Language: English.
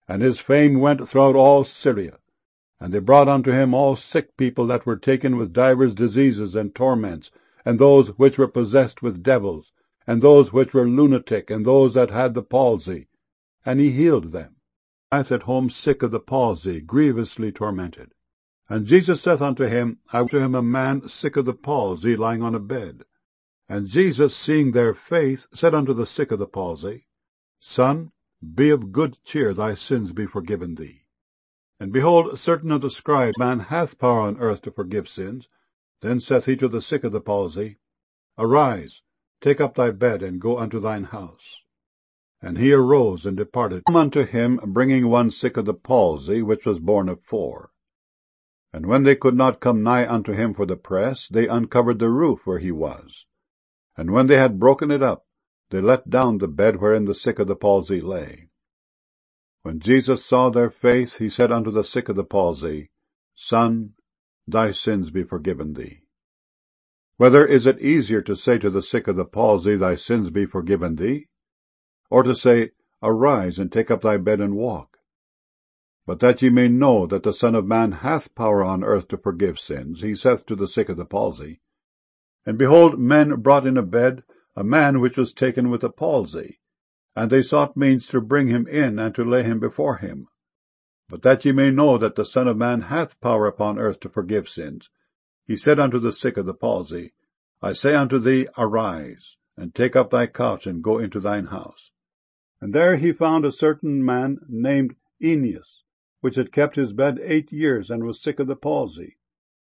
And his fame went throughout all Syria. And they brought unto him all sick people that were taken with divers diseases and torments, and those which were possessed with devils, and those which were lunatic, and those that had the palsy. And he healed them. At home sick of the palsy, grievously tormented. And Jesus saith unto him, I brought to him a man sick of the palsy, lying on a bed. And Jesus, seeing their faith, said unto the sick of the palsy, Son, be of good cheer, thy sins be forgiven thee. And behold, certain of the scribes, Man hath power on earth to forgive sins. Then saith he to the sick of the palsy, Arise, take up thy bed, and go unto thine house. And he arose and departed. Come unto him, bringing one sick of the palsy, which was borne of 4. And when they could not come nigh unto him for the press, they uncovered the roof where he was. And when they had broken it up, they let down the bed wherein the sick of the palsy lay. When Jesus saw their faith, he said unto the sick of the palsy, Son, thy sins be forgiven thee. Whether is it easier to say to the sick of the palsy, Thy sins be forgiven thee, or to say, Arise, and take up thy bed, and walk? But that ye may know that the Son of Man hath power on earth to forgive sins, he saith to the sick of the palsy, And behold, men brought in a bed a man which was taken with a palsy, and they sought means to bring him in, and to lay him before him. But that ye may know that the Son of Man hath power upon earth to forgive sins, he said unto the sick of the palsy, I say unto thee, Arise, and take up thy couch, and go into thine house. And there he found a certain man named Aeneas, which had kept his bed 8 years, and was sick of the palsy.